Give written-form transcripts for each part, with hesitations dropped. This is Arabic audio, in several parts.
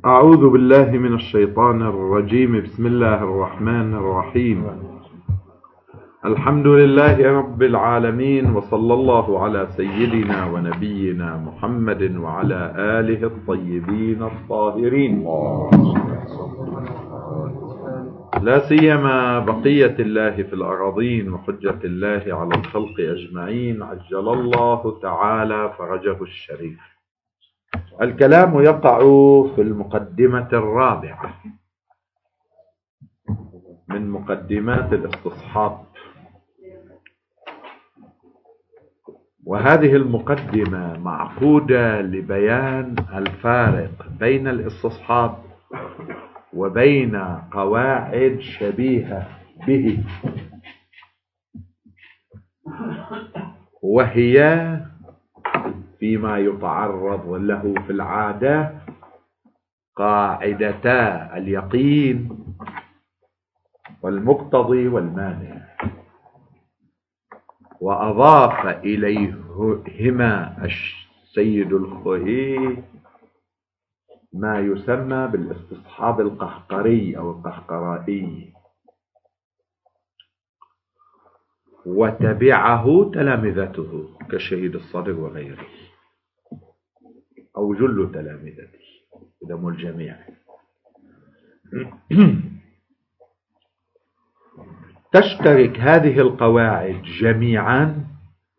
أعوذ بالله من الشيطان الرجيم. بسم الله الرحمن الرحيم. الحمد لله رب العالمين، وصلى الله على سيدنا ونبينا محمد وعلى آله الطيبين الطاهرين، لا سيما بقية الله في الأراضين وحجة الله على الخلق أجمعين، عجل الله تعالى فرجه الشريف. الكلام يقع في المقدمة الرابعة من مقدمات الاستصحاب، وهذه المقدمة معقودة لبيان الفارق بين الاستصحاب وبين قواعد شبيهة به، وهي فيما يتعرض له في العادة قاعدتا اليقين والمقتضي والمانع، وأضاف إليهما السيد الخوئي ما يسمى بالاستصحاب القهقري أو القهقرائي، وتبعه تلامذته كالشهيد الصدر وغيره، أو جل تلامذته دم الجميع. تشترك هذه القواعد جميعا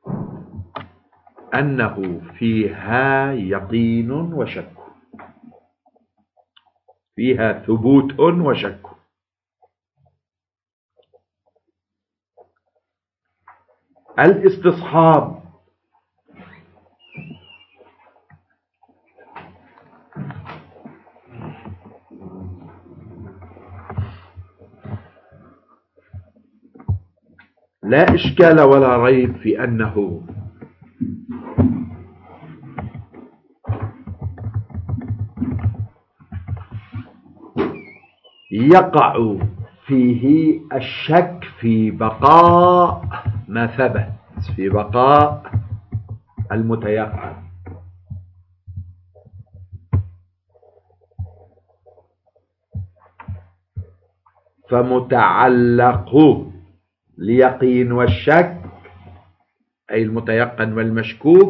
أنه فيها يقين وشك، فيها ثبوت وشك. الاستصحاب لا إشكال ولا ريب في أنه يقع فيه الشك في بقاء ما ثبت، في بقاء المتيقن. فمتعلق اليقين والشك أي المتيقن والمشكوك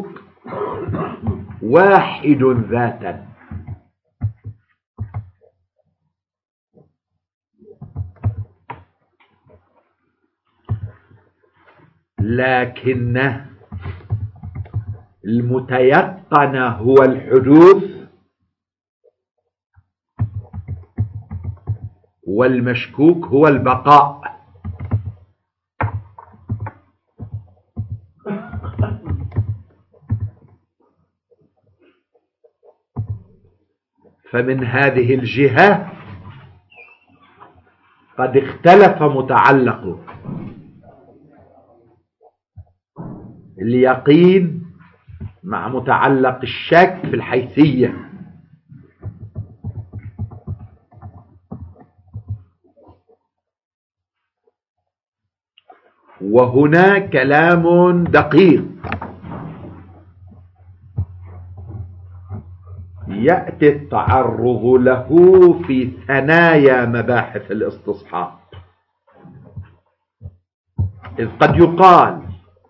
واحد ذاتا، لكن المتيقن هو الحدوث والمشكوك هو البقاء. فمن هذه الجهة قد اختلف متعلق اليقين مع متعلق الشك في الحيثية، وهنا كلام دقيق يأتي التعرض له في ثنايا مباحث الاستصحاب، إذ قد يقال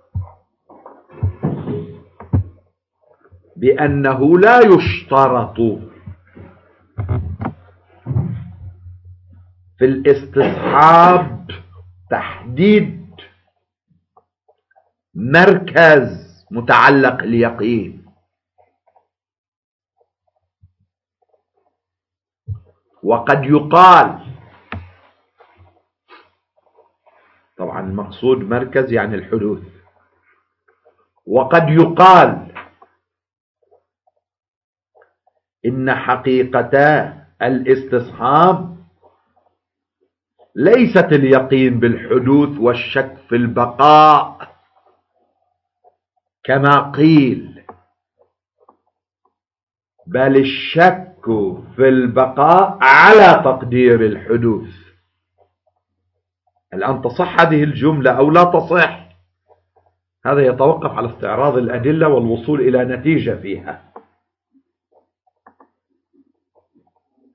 بأنه لا يشترط في الاستصحاب تحديد مركز متعلق اليقين، وقد يقال، طبعا المقصود مركز يعني الحدوث، وقد يقال إن حقيقتا الاستصحاب ليست اليقين بالحدوث والشك في البقاء كما قيل، بل الشك في البقاء على تقدير الحدوث. الآن تصح هذه الجملة أو لا تصح؟ هذا يتوقف على استعراض الأدلة والوصول إلى نتيجة فيها.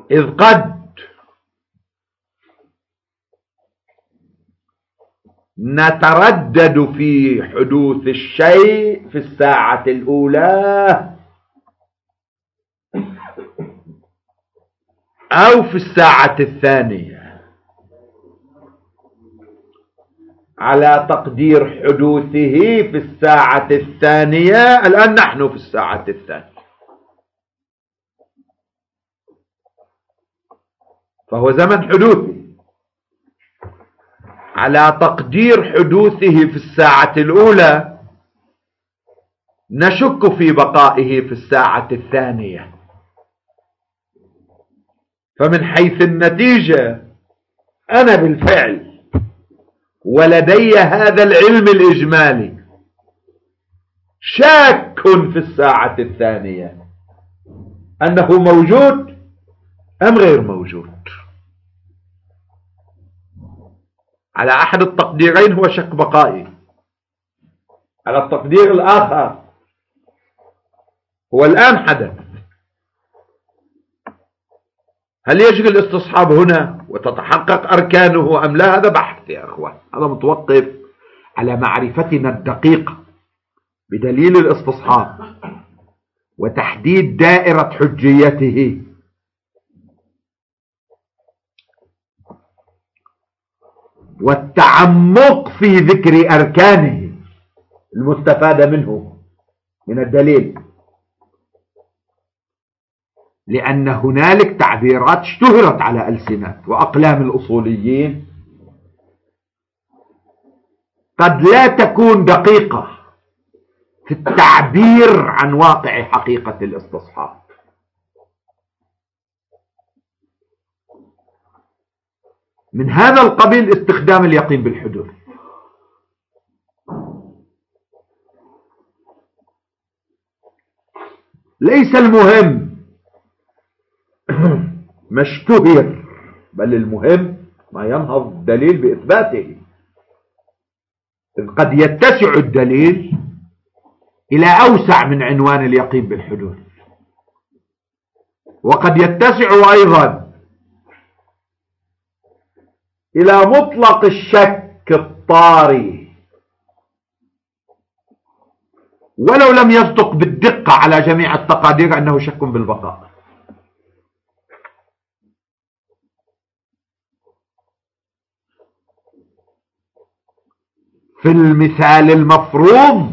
إذ قد نتردد في حدوث الشيء في الساعة الأولى أو في الساعة الثانية، على تقدير حدوثه في الساعة الثانية. الآن نحن في الساعة الثانية، فهو زمن حدوثه. على تقدير حدوثه في الساعة الأولى نشك في بقائه في الساعة الثانية. فمن حيث النتيجة أنا بالفعل ولدي هذا العلم الإجمالي شاك في الساعة الثانية أنه موجود أم غير موجود. على أحد التقديرين هو شك بقائي، على التقدير الآخر هو الآن حدث. هل يجري الاستصحاب هنا وتتحقق أركانه أم لا؟ هذا بحث يا أخوان، هذا متوقف على معرفتنا الدقيقة بدليل الاستصحاب وتحديد دائرة حجيته. والتعمق في ذكر أركانه المستفادة منه من الدليل، لأن هنالك تعبيرات اشتهرت على ألسنة وأقلام الأصوليين قد لا تكون دقيقة في التعبير عن واقع حقيقة الاستصحاب. من هذا القبيل استخدام اليقين بالحدوث. ليس المهم ما اشتهر، بل المهم ما ينهض الدليل بإثباته. إذ قد يتسع الدليل إلى أوسع من عنوان اليقين بالحدوث، وقد يتسع أيضا إلى مطلق الشك الطاري ولو لم يصدق بالدقة على جميع التقادير أنه شك بالبقاء. في المثال المفروض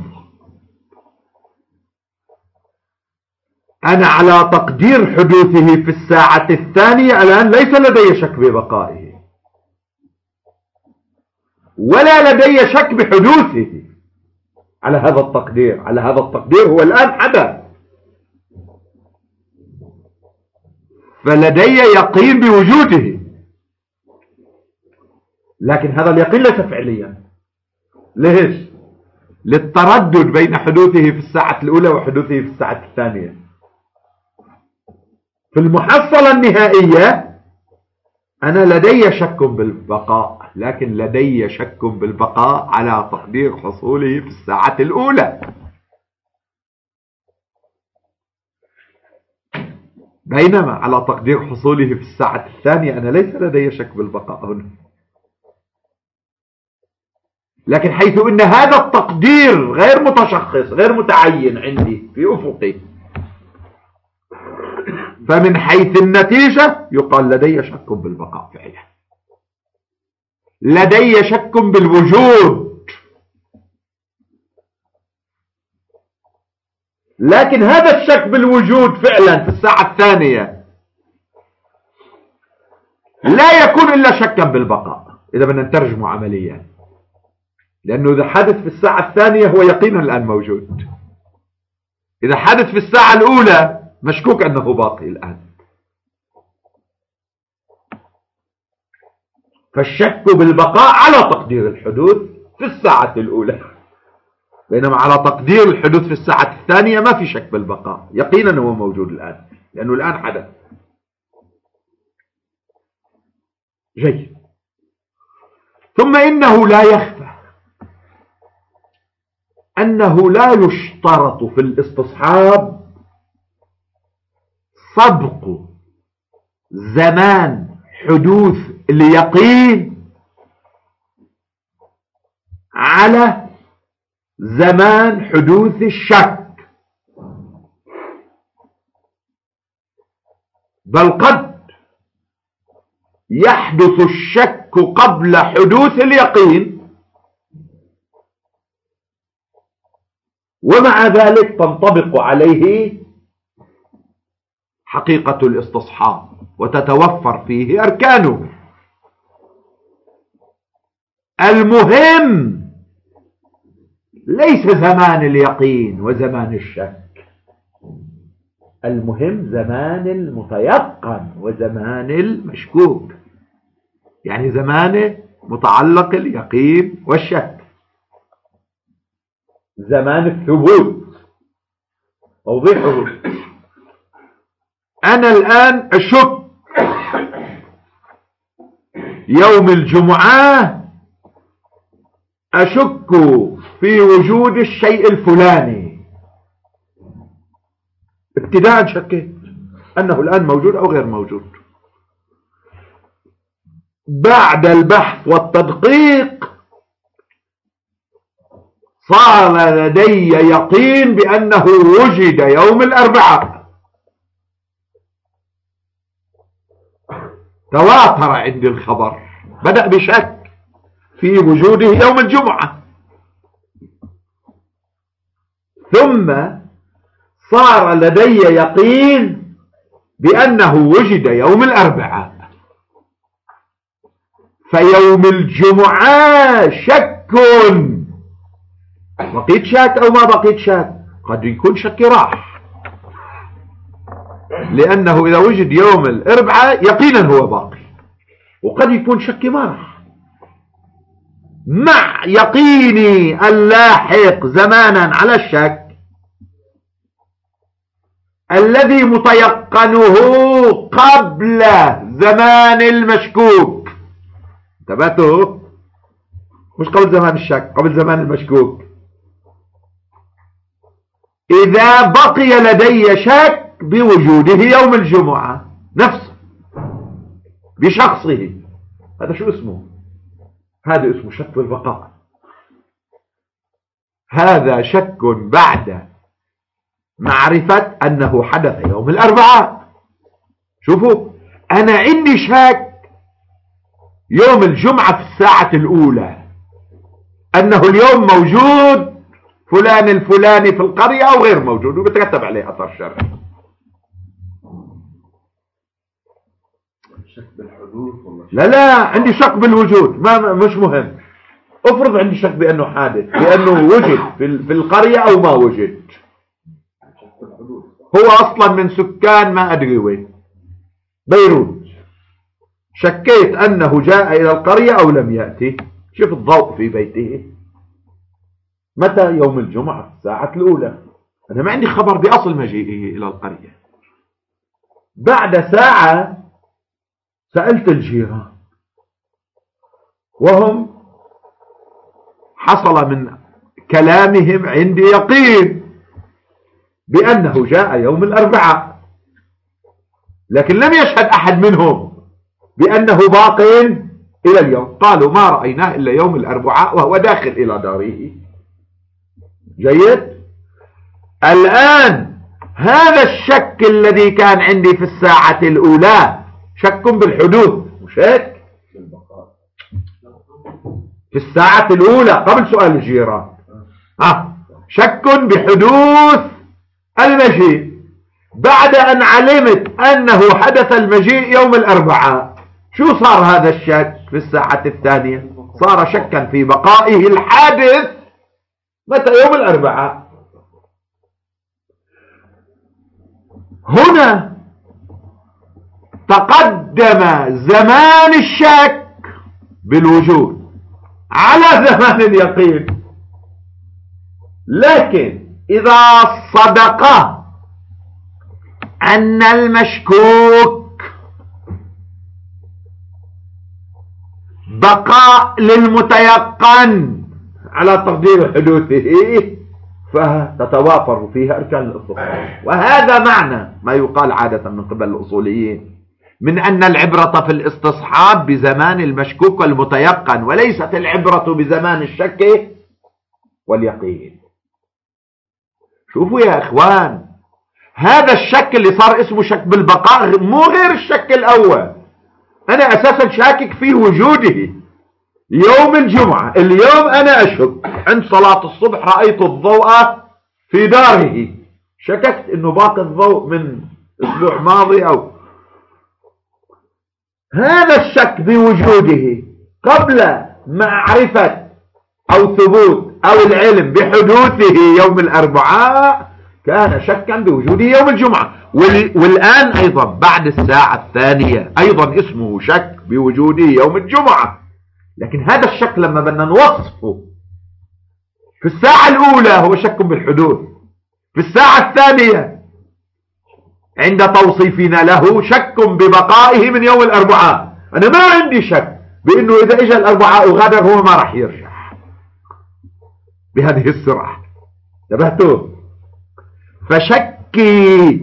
أنا على تقدير حدوثه في الساعة الثانية الآن ليس لدي شك ببقائه ولا لدي شك بحدوثه. على هذا التقدير، على هذا التقدير هو الآن حدث، فلدي يقين بوجوده، لكن هذا اليقين ليس فعليا. ليش؟ للتردد بين حدوثه في الساعة الأولى وحدوثه في الساعة الثانية. في المحصلة النهائية أنا لدي شك بالبقاء، لكن لدي شك بالبقاء على تقدير حصوله في الساعة الأولى، بينما على تقدير حصوله في الساعة الثانية أنا ليس لدي شك بالبقاء هنا. لكن حيث أن هذا التقدير غير متشخص غير متعين عندي في أفقي، فمن حيث النتيجة يقال لدي شك بالبقاء فعلا، لدي شك بالوجود. لكن هذا الشك بالوجود فعلا في الساعة الثانية لا يكون إلا شكا بالبقاء إذا بدنا نترجمه عمليا، لأنه إذا حدث في الساعة الثانية هو يقينا الآن موجود، إذا حدث في الساعة الأولى مشكوك أنه باقي الآن. فالشك بالبقاء على تقدير الحدوث في الساعة الأولى، بينما على تقدير الحدوث في الساعة الثانية ما في شك بالبقاء، يقينا هو موجود الآن لأنه الآن حدث. جيد. ثم إنه لا يخفى أنه لا يشترط في الاستصحاب سبق زمان حدوث اليقين على زمان حدوث الشك، بل قد يحدث الشك قبل حدوث اليقين، ومع ذلك تنطبق عليه حقيقة الاستصحاب وتتوفر فيه أركانه. المهم ليس زمان اليقين وزمان الشك، المهم زمان المتيقن وزمان المشكوك، يعني زمان متعلق اليقين والشك، زمان الثبوت. أوضحه، أنا الآن أشك يوم الجمعة، أشك في وجود الشيء الفلاني، ابتداء شكيت أنه الآن موجود أو غير موجود. بعد البحث والتدقيق صار لدي يقين بأنه وجد يوم الأربعاء، تواتر عندي الخبر، بدأ بشك في وجوده يوم الجمعة، ثم صار لدي يقين بأنه وجد يوم الأربعاء. فيوم الجمعة شك، بقيت شاك أو ما بقيت شاك، قد يكون شكي راح، لأنه إذا وجد يوم الأربعاء يقينا هو باقي، وقد يكون شكي ما راح. مع يقيني اللاحق زمانا على الشك الذي متيقنه قبل زمان المشكوك، انتبهتوا؟ مش قبل زمان الشك، قبل زمان المشكوك. إذا بقي لدي شك بوجوده يوم الجمعة نفسه بشخصه، هذا شو اسمه؟ هذا اسمه شك البقاء. هذا شك بعد معرفة أنه حدث يوم الأربعاء. شوفوا، أنا عندي شك يوم الجمعة في الساعة الأولى أنه اليوم موجود فلان الفلاني في القرية أو غير موجود، وبترتب عليه أثر شرعي. شك بالحدوث ولا لا عندي شك بالوجود، مش مهم. افرض عندي شك بأنه حادث، بأنه وجد في القرية أو ما وجد. هو أصلا من سكان ما أدري وين، بيروت، شكيت أنه جاء إلى القرية أو لم يأتي. شوف الضوء في بيته متى؟ يوم الجمعة في الساعة الأولى. أنا ما عندي خبر بأصل مجيئه إلى القرية. بعد ساعة سألت الجيران، وهم حصل من كلامهم عندي يقين بأنه جاء يوم الأربعاء، لكن لم يشهد أحد منهم بأنه باق إلى اليوم. قالوا ما رأيناه إلا يوم الأربعاء وهو داخل إلى داره. جيد. الآن هذا الشك الذي كان عندي في الساعة الأولى شك بالحدوث، مش هيك؟ في الساعة الأولى قبل سؤال الجيران شك بحدوث المجيء. بعد أن علمت أنه حدث المجيء يوم الأربعاء، شو صار هذا الشك في الساعة الثانية؟ صار شكا في بقائه الحادث متى؟ يوم الأربعاء. هنا تقدم زمان الشك بالوجود على زمان اليقين. لكن إذا صدق أن المشكوك بقاء للمتيقن على تقدير حدوثه، فتتوافر فيها أركان الاستصحاب. وهذا معنى ما يقال عادة من قبل الأصوليين من أن العبرة في الاستصحاب بزمان المشكوك والمتيقن، وليست العبرة بزمان الشك واليقين. شوفوا يا إخوان، هذا الشك اللي صار اسمه شك بالبقاء مو غير الشك الأول. أنا أساسا شاكك في وجوده. يوم الجمعة اليوم أنا أشك عند صلاة الصبح رأيت الضوء في داره، شككت أنه باقي الضوء من أسبوع ماضي. أو هذا الشك بوجوده قبل معرفة أو ثبوت أو العلم بحدوثه يوم الأربعاء كان شكا بوجوده يوم الجمعة. والآن أيضا بعد الساعة الثانية أيضا اسمه شك بوجوده يوم الجمعة. لكن هذا الشك لما بدنا نوصفه في الساعة الأولى هو شك بالحدوث، في الساعة الثانية عند توصيفنا له شك ببقائه من يوم الأربعاء. أنا ما عندي شك بأنه إذا إجا الأربعاء وغادر هو ما راح يرجع بهذه السرعة. انتبهتوا؟ فشكي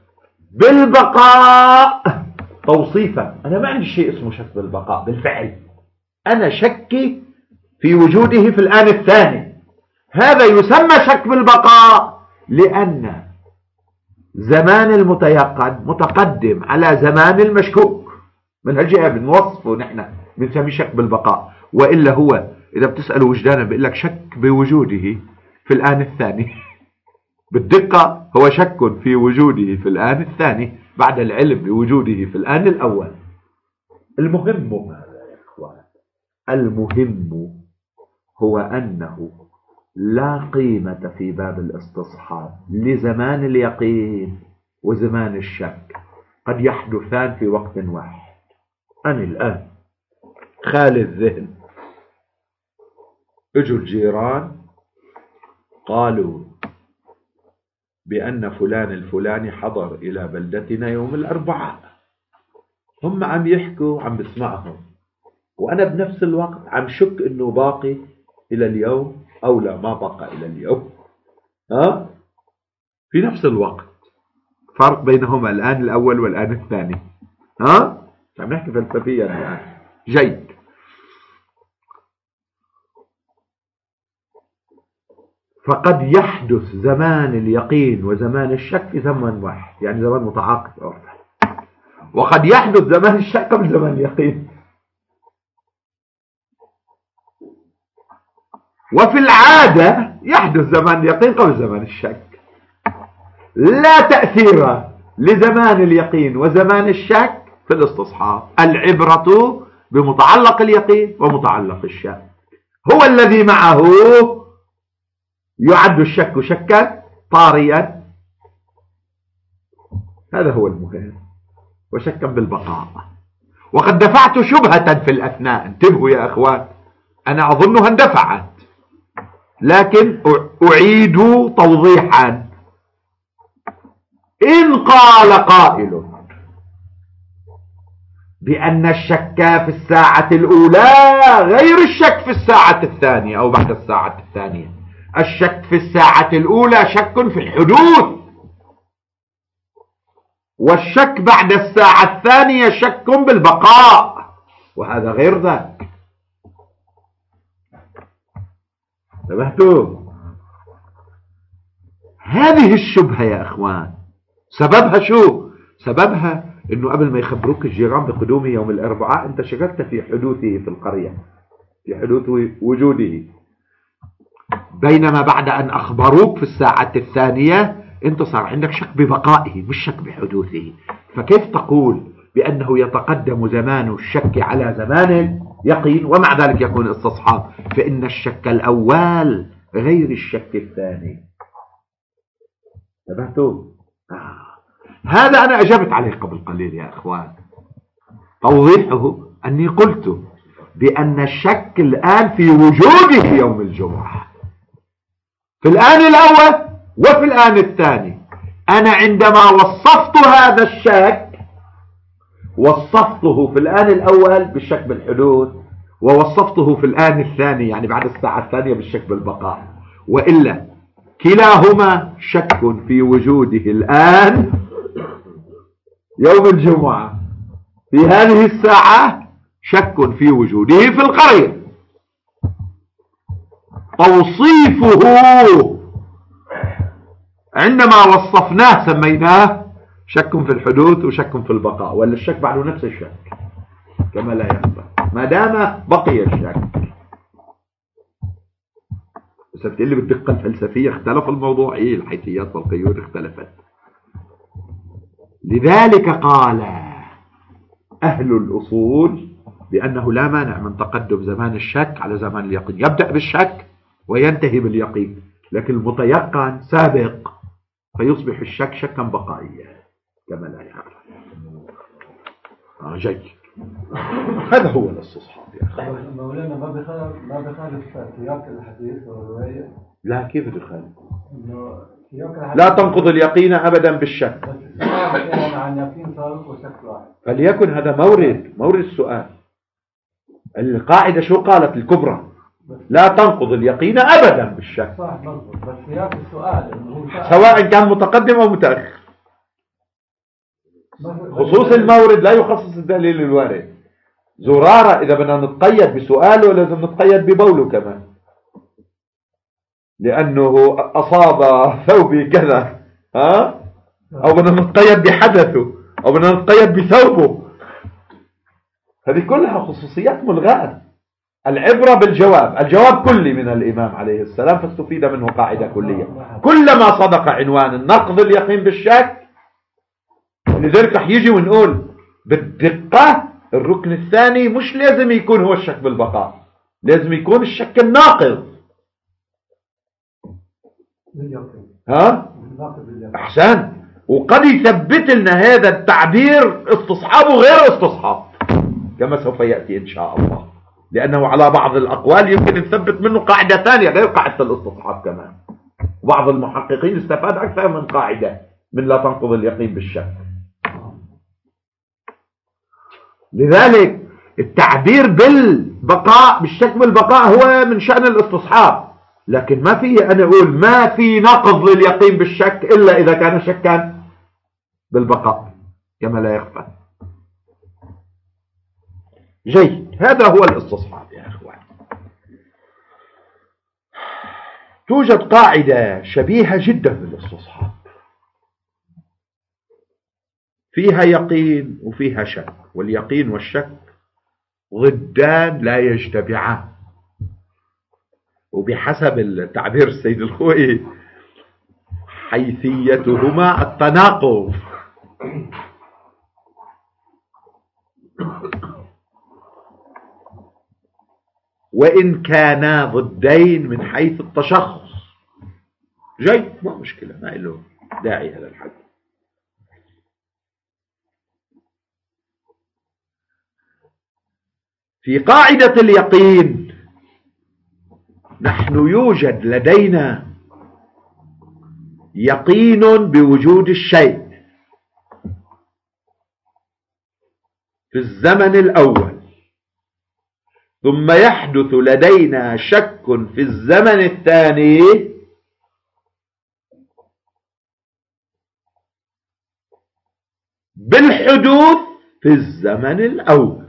بالبقاء توصيفا، أنا ما عندي شيء اسمه شك بالبقاء بالفعل، أنا شكي في وجوده في الآن الثاني. هذا يسمى شك بالبقاء لأن زمان المتيقن متقدم على زمان المشكوك. من هالجهة بنوصفه نحن بنسميه شك بالبقاء. وإلا هو إذا بتسأل وجدانا بيقول لك شك بوجوده في الآن الثاني. بالدقة هو شك في وجوده في الآن الثاني بعد العلم بوجوده في الآن الأول. المهم هذا يا إخوان، المهم هو أنه لا قيمة في باب الاستصحاب لزمان اليقين وزمان الشك، قد يحدثان في وقت واحد. أنا الآن خالي الذهن، اجوا الجيران قالوا بأن فلان الفلاني حضر إلى بلدتنا يوم الأربعاء. هم عم يحكوا عم بسمعهم، وأنا بنفس الوقت عم شك إنه باقي إلى اليوم أو لا ما بقى إلى اليوم. في نفس الوقت، فرق بينهما الآن الأول والآن الثاني. عم نحكي فلسفيا الآن. جيد. فقد يحدث زمان اليقين وزمان الشك في زمن واحد، يعني زمان متعاقب. وقد يحدث زمان الشك قبل زمان اليقين. وفي العادة يحدث زمان اليقين قبل زمان الشك. لا تأثير لزمان اليقين وزمان الشك في الاستصحاب. العبرة بمتعلق اليقين ومتعلق الشك. هو الذي معه يعد الشك شكا طاريا. هذا هو المهم، وشكا بالبقاء. وقد دفعت شبهة في الأثناء. انتبهوا يا أخوان، أنا أظنها اندفعت، لكن أعيد توضيحا. إن قال قائل بأن الشك في الساعة الأولى غير الشك في الساعة الثانية أو بعد الساعة الثانية، الشك في الساعة الأولى شك في الحدوث، والشك بعد الساعة الثانية شك بالبقاء، وهذا غير ذاك. انتبهتوا؟ هذه الشبهة يا إخوان سببها شو؟ سببها إنه قبل ما يخبروك الجيران بقدومه يوم الأربعاء أنت شككت في حدوثه في القرية، في حدوث وجوده، بينما بعد أن أخبروك في الساعة الثانية أنت صار عندك شك ببقائه مش شك بحدوثه. فكيف تقول بأنه يتقدم زمان الشك على زمان اليقين ومع ذلك يكون استصحاب؟ فإن الشك الأول غير الشك الثاني. انتبهتوا؟ هذا أنا أجبت عليه قبل قليل يا أخوان. توضيحه أني قلت بأن الشك الآن في وجوده يوم الجمعة، في الآن الأول وفي الآن الثاني. أنا عندما وصفت هذا الشك وصفته في الآن الأول بالشك بالحدوث، ووصفته في الآن الثاني يعني بعد الساعة الثانية بالشك بالبقاء. وإلا كلاهما شك في وجوده الآن يوم الجمعة، في هذه الساعة شك في وجوده في القرية. توصيفه عندما وصفناه سميناه شك في الحدوث وشك في البقاء، ولا الشك بعده نفس الشك كما لا يخفى ما دام بقي الشك. بس بتقلي بالدقة الفلسفية اختلف الموضوع، ايه الحيثيات والقيود اختلفت. لذلك قال أهل الأصول بأنه لا مانع من تقدم زمان الشك على زمان اليقين، يبدأ بالشك وينتهي باليقين، لكن المتيقن سابق فيصبح الشك شكا بقائيا كما لا يعلم. جيد، هذا هو الاستصحاب يا أخي. مولانا ما بخالف سياق الحديث والرواية؟ لا، كيف بخالف؟ لا تنقض اليقين أبدا بالشك. عن يقين سابق وشك واحد. فليكن هذا مورد السؤال. القاعدة شو قالت الكبرى؟ لا تنقض اليقين أبدا بالشك. صح مضبوط، بس سياق السؤال سواء كان متقدم أو متأخر. خصوص المورد لا يخصص الدليل الوارد. زرارة إذا بدنا نتقيد بسؤاله لازم نتقيد ببوله كمان، لأنه أصاب ثوبي كذا، أو بدنا نتقيد بحدثه، أو بدنا نتقيد بثوبه. هذه كلها خصوصيات ملغاة. العبرة بالجواب، الجواب كلي من الإمام عليه السلام، فاستفيد منه قاعدة كلية. كلما صدق عنوان النقض اليقين بالشك، ولذلك رح يجي ونقول بالدقة الركن الثاني مش لازم يكون هو الشك بالبقاء، لازم يكون الشك الناقض. أحسن. وقد يثبت لنا هذا التعبير استصحاب وغير استصحاب كما سوف يأتي إن شاء الله، لأنه على بعض الأقوال يمكن نثبت منه قاعدة ثانية غير قاعدة الاستصحاب كمان. وبعض المحققين استفاد أكثر من قاعدة من لا تنقض اليقين بالشك. لذلك التعبير بالبقاء بالشك بالبقاء هو من شأن الاستصحاب، لكن ما في أنا أقول ما في نقض لليقين بالشك إلا إذا كان شكا بالبقاء كما لا يخفى. جيد، هذا هو الاستصحاب يا أخوان. توجد قاعدة شبيهة جدا بالاستصحاب، فيها يقين وفيها شك، واليقين والشك ضدان لا يجتمعان، وبحسب التعبير السيد الخوئي حيثيتهما التناقض. وإن كانا ضدين من حيث التشخص. جيد، ما مشكلة، ما له داعي هذا الحد. في قاعدة اليقين نحن يوجد لدينا يقين بوجود الشيء في الزمن الأول، ثم يحدث لدينا شك في الزمن الثاني بالحدوث في الزمن الأول.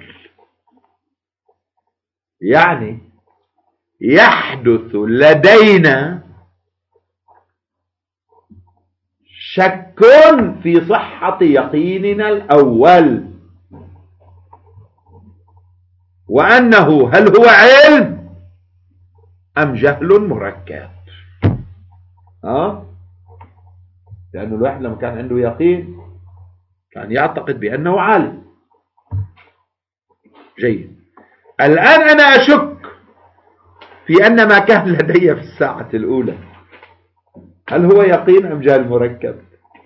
يعني يحدث لدينا شك في صحة يقيننا الأول، وأنه هل هو علم أم جهل مركب. لأنه الواحد لما كان عنده يقين كان يعتقد بأنه عالم. جيد، الآن أنا أشك في أن ما كان لدي في الساعة الأولى هل هو يقين أم جهل مركب.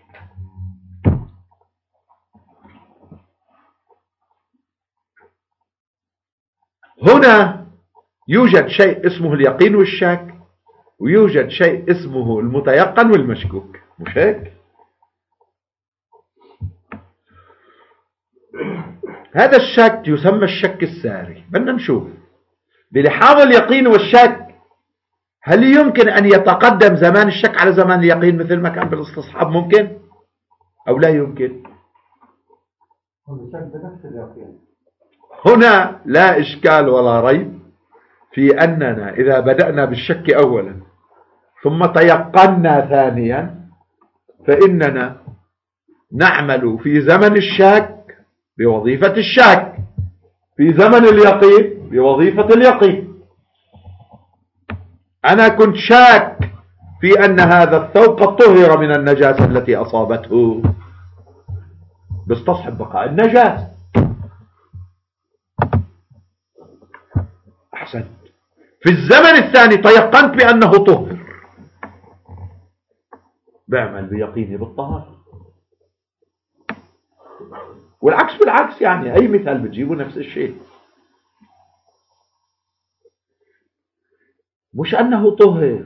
هنا يوجد شيء اسمه اليقين والشك، ويوجد شيء اسمه المتيقن والمشكوك، مش هيك؟ هذا الشك يسمى الشك الساري. بدنا نشوف بلحاظ اليقين والشك هل يمكن أن يتقدم زمان الشك على زمان اليقين مثل ما كان بالاستصحاب؟ ممكن أو لا يمكن؟ والشك بنفس اليقين. هنا لا إشكال ولا ريب في أننا إذا بدأنا بالشك أولا ثم تيقنا ثانيا فإننا نعمل في زمن الشك بوظيفة الشك، في زمن اليقين بوظيفة اليقين. أنا كنت شاك في أن هذا الثوب قد طهر من النجاسة التي أصابته، باستصحب بقاء النجاسة. أحسنت. في الزمن الثاني تيقنت بأنه طهر، بعمل بيقيني بالطهارة. والعكس بالعكس، يعني أي مثال بتجيبه نفس الشيء. مش أنه طهر،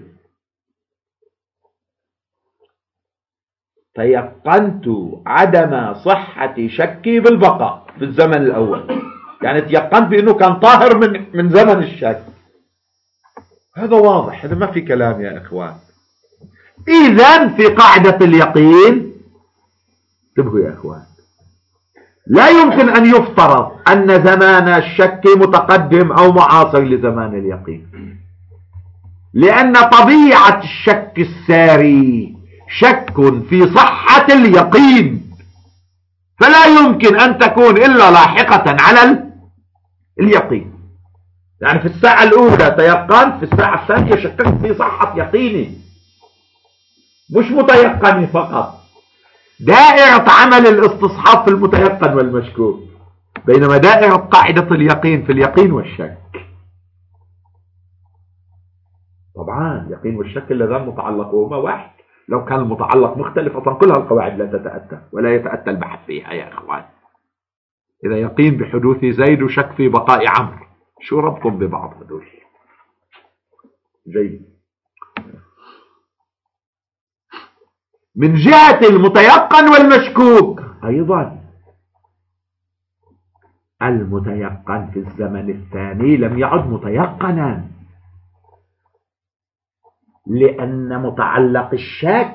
تيقنت عدم صحة شكي بالبقاء في الزمن الأول، يعني تيقنت بأنه كان طاهر من زمن الشك. هذا واضح، هذا ما في كلام يا إخوان. إذن في قاعدة اليقين، انتبهوا يا إخوان، لا يمكن أن يفترض أن زمان الشك متقدم أو معاصر لزمان اليقين، لأن طبيعة الشك الساري شك في صحة اليقين، فلا يمكن أن تكون إلا لاحقة على اليقين. يعني في الساعة الأولى تيقنت، في الساعة الثانية شككت في صحة يقيني، مش متيقني فقط. دائرة عمل الاستصحاب في المتيقن والمشكوك، بينما دائرة قاعدة اليقين في اليقين والشك. طبعا اليقين والشك اللذان متعلقهما واحد. لو كان المتعلق مختلف أصلا كل هالقواعد لا تتأتى ولا يتأتى البحث فيها يا إخوان. إذا يقين بحدوث زيد وشك في بقاء عمرو، شو ربكم ببعض هدول؟ جيد. من جهة المتيقن والمشكوك أيضا، المتيقن في الزمن الثاني لم يعد متيقنا، لأن متعلق الشك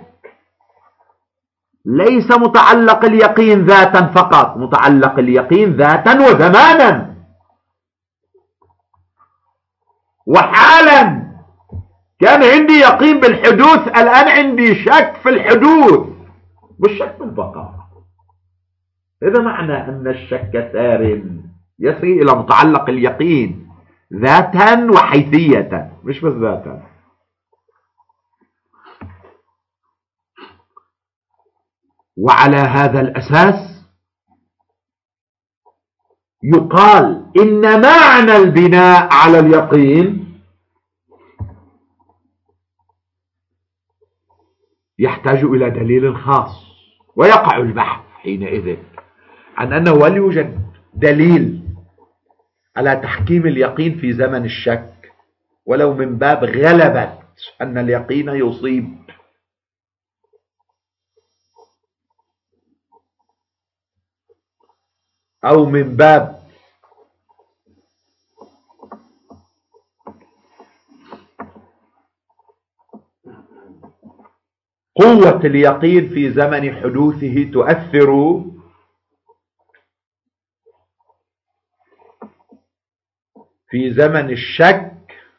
ليس متعلق اليقين ذاتا فقط، متعلق اليقين ذاتا وزمانا وحالا. كان عندي يقين بالحدوث، الآن عندي شك في الحدوث مش شك بالبقاء. إذا معنى أن الشك سار يسري إلى متعلق اليقين ذاتا وحيثية، مش بس ذاتا. وعلى هذا الأساس يقال إن معنى البناء على اليقين يحتاج إلى دليل خاص، ويقع البحث حينئذ عن أنه هل يوجد دليل على تحكيم اليقين في زمن الشك، ولو من باب غلبة أن اليقين يصيب، أو من باب قوة اليقين في زمن حدوثه تؤثر في زمن الشك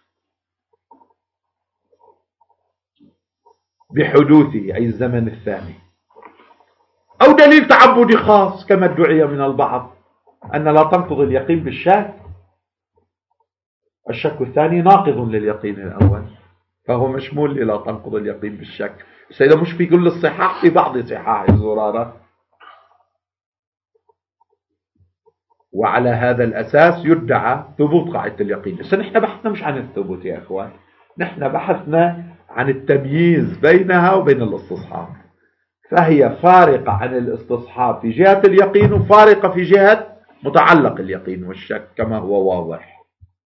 بحدوثه، أي الزمن الثاني. أو دليل تعبدي خاص كما ادعي من البعض أن لا تنقض اليقين بالشك، الشك الثاني ناقض لليقين الأول، فهو مشمول إلى تنقض اليقين بالشك. سيدا مش في كل الصحاح، في بعض صحاح الزرارة. وعلى هذا الأساس يدعى ثبوت قاعدة اليقين. بس نحن بحثنا مش عن الثبوت يا أخوان، نحن بحثنا عن التمييز بينها وبين الاستصحاب، فهي فارقة عن الاستصحاب في جهة اليقين، وفارقة في جهة متعلق اليقين والشك كما هو واضح.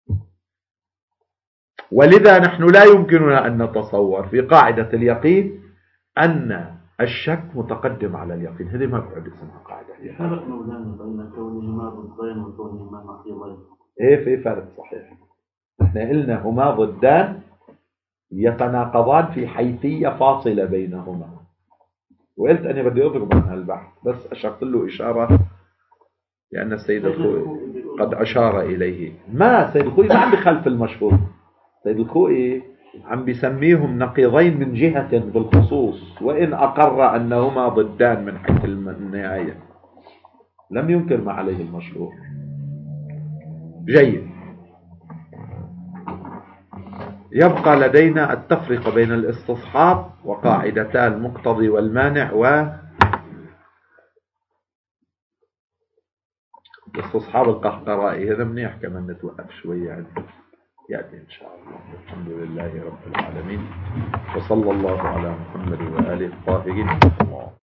ولذا نحن لا يمكننا أن نتصور في قاعدة اليقين أن الشك متقدم على اليقين. هذه ما بعد اسمها قاعدة. فرق مولانا بين كونهما ضدين وكونهما نقيضين. ايه في فرق صحيح. احنا قلنا هما ضدان يتناقضان في حيثية فاصلة بينهما، وقلت أني بدي أضرب عن هالبحث، بس أشرت له إشارة لأن السيد الخوئي قد أشار إليه. ما السيد الخوئي ما عم بخلف المشهور، السيد الخوئي عم بيسميهم نقيضين من جهة بالخصوص، وإن أقر أنهما ضدان من حيث النهاية، لم ينكر ما عليه المشهور. جيد. يبقى لدينا التفرقة بين الاستصحاب وقاعدتا المقتضي والمانع استصحاب القهقرائي. هذا منيح كمان نتوقف شوي يعني، يأتي إن شاء الله. الحمد لله رب العالمين، وصلى الله على محمد وآله الطاهرين.